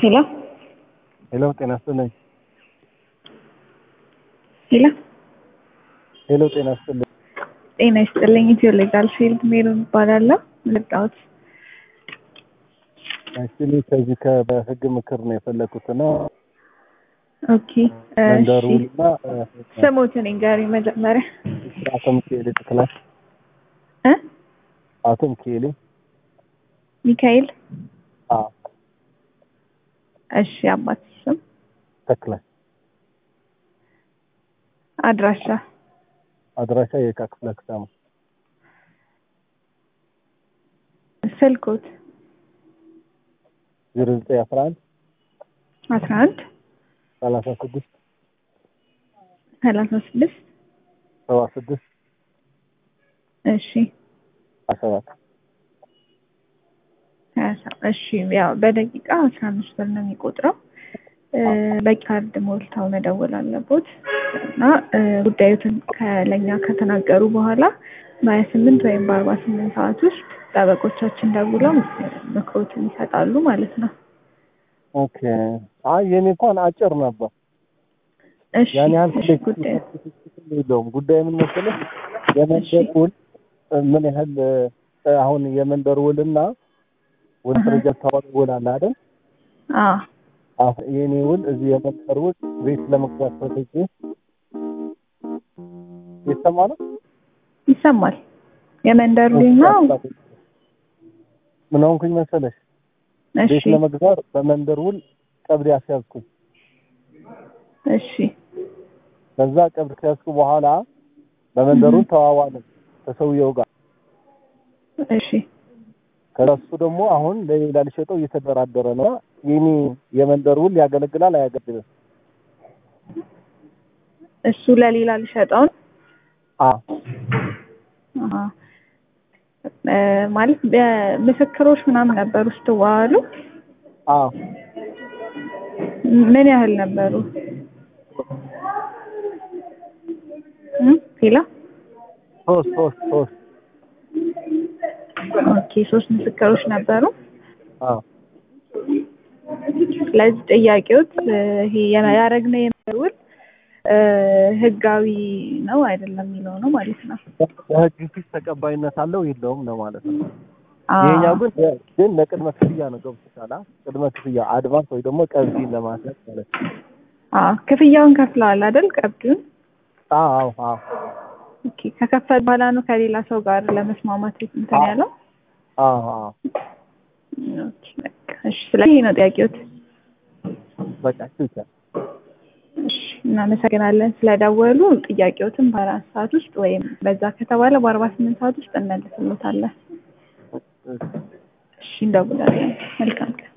ሄሎ ሄሎ ጤና ይስጥልኝ። ሄሎ ሄሎ ጤና ይስጥልኝ። ጤና ይስጥልኝ። ኢትዮ ሌጋል ፊልድ ሜሮን እባላለሁ። ልጣውት አክቹሊ ከዚህ በህግ ምክር ነው የፈለኩትና ኦኬ መንደሩና ስሙትን ንገሪ መጀመሪያ። አቶ ሚካኤል ተክላይ አቶ ሚካኤል ሚካኤል አ እሺ አባት ስም ተክላይ አድራሻ የካ ክፍለ ከተማ ስልኮት 0911 36 እሺ 17 እሺ ያው በደቂቃ 15 ብር ነው የሚቆጥረው። በካርድ ሞልታው መደወል አለቦት እና ጉዳዩን ከለኛ ከተናገሩ በኋላ በ28 ወይም በ48 ሰዓት ውስጥ ጠበቆቻችን ደውለው ምክሮትን ይሰጣሉ ማለት ነው። ኦኬ የኔ እንኳን አጭር ነበር። እሺ ያን ያህል ጉዳይ ምን መሰለህ የመንደር ውል ምን ያህል አሁን የመንደር ውልና ውል ፕሮጀክት ውል አለ አይደል? የኔ ውል እዚህ የመንደር ውል ቤት ለመግዛት ፈልጌ ይሰማል። የመንደር ውል ነው ምን ሆንኩኝ መሰለሽ? ቤት ለመግዛት በመንደር ውል ቀብድ ያስያዝኩኝ። እሺ ከዛ ቀብድ ከያዝኩ በኋላ በመንደሩ ተዋዋልን ከሰውየው ጋር። እሺ ከራሱ ደግሞ አሁን ለሌላ ሊሸጠው እየተደራደረ ነው። የኔ የመንደር ውል ያገለግላል አያገለግልም? እሱ ለሌላ ሊሸጠው ማለት ምስክሮች ምናምን ነበሩ ስትዋዋሉ? ምን ያህል ነበሩ? ሄሎ ሶስት ኦኬ 3 ምስክሮች ነበሩ። ስለዚህ ጥያቄዎት ይሄ ያረግነው የመውል ህጋዊ ነው አይደለም የሚለው ነው ማለት ነው። ህግ ፊት ተቀባይነት አለው የለውም ነው ማለት ነው። የኛው ግን ለቅድመ ክፍያ ነው ገብቶሻል? ቅድመ ክፍያ አድቫንስ ወይ ደግሞ ቀብድ ለማስያዝ ማለት ነው። ክፍያውን ከፍለዋል አይደል? ቀብዱን አዎ ኦኬ ከከፈል በኋላ ነው ከሌላ ሰው ጋር ለመስማማት እንትን ያለው? ኦኬ እሺ ስለዚህ ነው ጥያቄዎት። በቃ እሺ እናመሰግናለን ስለደወሉ። ጥያቄዎትን በ4 ሰዓት ውስጥ ወይም በዛ ከተባለ በ48 ሰዓት ውስጥ እንመልስልዎታለን። እሺ እንደውላለን። መልካም